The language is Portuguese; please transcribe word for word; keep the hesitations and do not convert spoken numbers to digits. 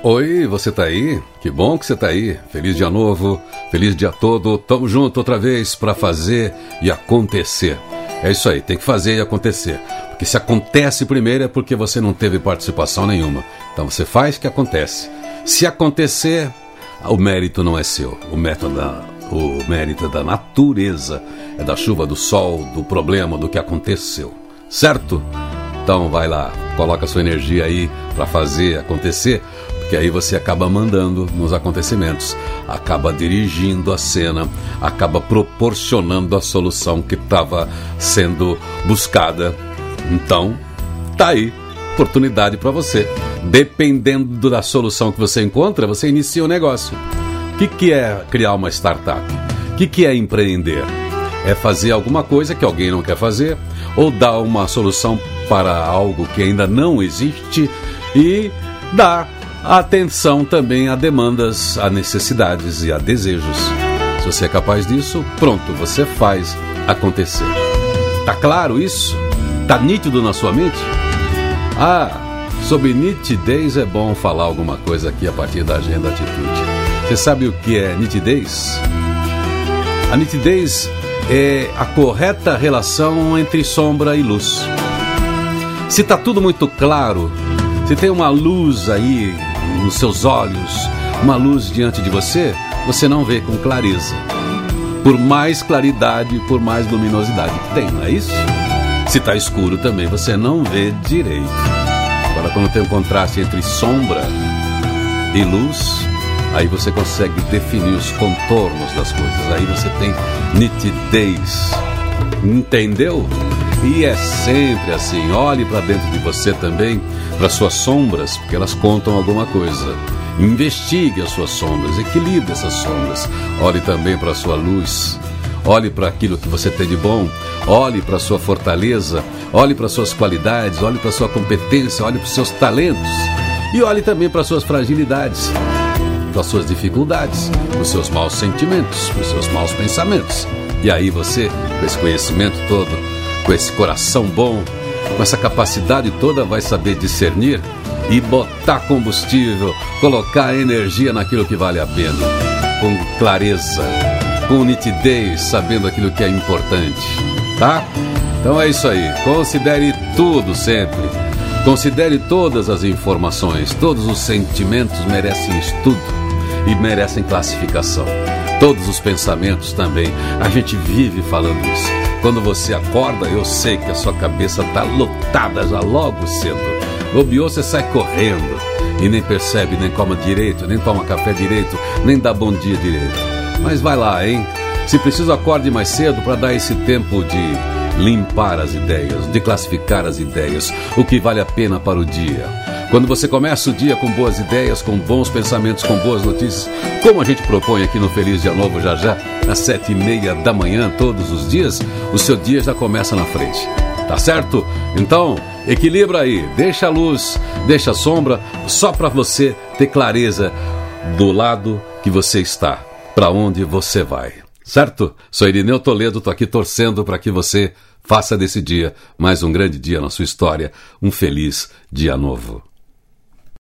Oi, você tá aí? Que bom que você tá aí. Feliz dia novo, feliz dia todo. Tamo junto outra vez pra fazer e acontecer. É isso aí, tem que fazer e acontecer. Porque se acontece primeiro é porque você não teve participação nenhuma. Então você faz que acontece. Se acontecer, o mérito não é seu. O mérito da, o mérito é da natureza. É da chuva, do sol, do problema, do que aconteceu. Certo? Então vai lá, coloca a sua energia aí pra fazer acontecer. Porque aí você acaba mandando nos acontecimentos, acaba dirigindo a cena, acaba proporcionando a solução que estava sendo buscada. Então, tá aí, oportunidade para você. Dependendo da solução que você encontra, você inicia o negócio. O que, que é criar uma startup? O que, que é empreender? É fazer alguma coisa que alguém não quer fazer, ou dar uma solução para algo que ainda não existe e dar atenção também a demandas, a necessidades e a desejos. Se você é capaz disso, pronto, você faz acontecer. Tá claro isso? Tá nítido na sua mente? Ah, sobre nitidez é bom falar alguma coisa aqui a partir da Agenda Atitude. Você sabe o que é nitidez? A nitidez é a correta relação entre sombra e luz. Se tá tudo muito claro, se tem uma luz aí nos seus olhos, uma luz diante de você, você não vê com clareza. Por mais claridade, por mais luminosidade que tem, não é isso? Se está escuro também, você não vê direito. Agora, quando tem um contraste entre sombra e luz, aí você consegue definir os contornos das coisas. Aí você tem nitidez. Entendeu? E é sempre assim. Olhe para dentro de você também, para suas sombras, porque elas contam alguma coisa. Investigue as suas sombras, equilibre essas sombras. Olhe também para a sua luz. Olhe para aquilo que você tem de bom. Olhe para a sua fortaleza. Olhe para as suas qualidades. Olhe para a sua competência. Olhe para os seus talentos. E olhe também para as suas fragilidades, para as suas dificuldades, para os seus maus sentimentos, para os seus maus pensamentos. E aí você, com esse conhecimento todo, com esse coração bom, com essa capacidade toda, vai saber discernir e botar combustível, colocar energia naquilo que vale a pena, com clareza, com nitidez, sabendo aquilo que é importante, tá? Então é isso aí, considere tudo sempre, considere todas as informações, todos os sentimentos merecem estudo e merecem classificação, todos os pensamentos também, a gente vive falando isso. Quando você acorda, eu sei que a sua cabeça está lotada já logo cedo. Bobeou, você sai correndo e nem percebe, nem come direito, nem toma café direito, nem dá bom dia direito. Mas vai lá, hein? Se precisa, acorde mais cedo para dar esse tempo de limpar as ideias, de classificar as ideias, o que vale a pena para o dia. Quando você começa o dia com boas ideias, com bons pensamentos, com boas notícias, como a gente propõe aqui no Feliz Dia Novo já já, às sete e meia da manhã, todos os dias, o seu dia já começa na frente. Tá certo? Então, equilibra aí, deixa a luz, deixa a sombra, só para você ter clareza do lado que você está, para onde você vai. Certo? Sou Irineu Toledo, tô aqui torcendo para que você faça desse dia mais um grande dia na sua história, um feliz dia novo.